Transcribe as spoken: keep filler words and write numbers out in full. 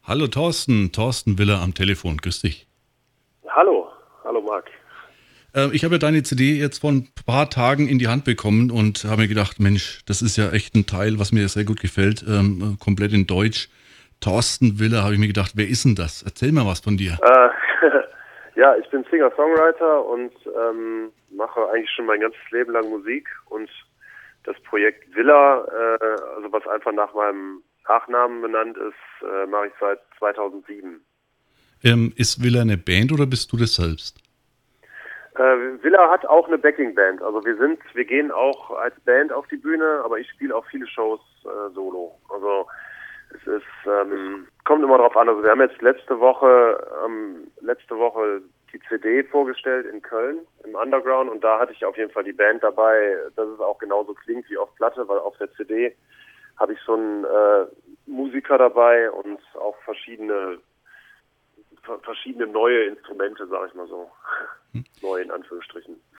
Hallo Thorsten, Thorsten Willer am Telefon, grüß dich. Hallo, hallo Marc. Äh, ich habe ja deine C D jetzt vor ein paar Tagen in die Hand bekommen und habe mir gedacht, Mensch, das ist ja echt ein Teil, was mir sehr gut gefällt, ähm, komplett in Deutsch. Thorsten Willer, habe ich mir gedacht, wer ist denn das? Erzähl mal was von dir. Äh, ja, ich bin Singer-Songwriter und ähm, mache eigentlich schon mein ganzes Leben lang Musik und das Projekt Villa, äh, also was einfach nach meinem Nachnamen benannt ist, äh, mache ich seit zweitausendsieben. Ähm, ist Willer eine Band oder bist du das selbst? Äh, Villa hat auch eine Backing-Band, also wir sind, wir gehen auch als Band auf die Bühne, aber ich spiele auch viele Shows äh, solo. Also es ist, ähm, kommt immer drauf an. Also wir haben jetzt letzte Woche, ähm, letzte Woche die C D vorgestellt in Köln im Underground und da hatte ich auf jeden Fall die Band dabei, dass es auch genauso klingt wie auf Platte, weil auf der C D habe ich so einen äh, Musiker dabei und auch verschiedene verschiedene neue Instrumente, sage ich mal so. Neu in Anführungsstrichen.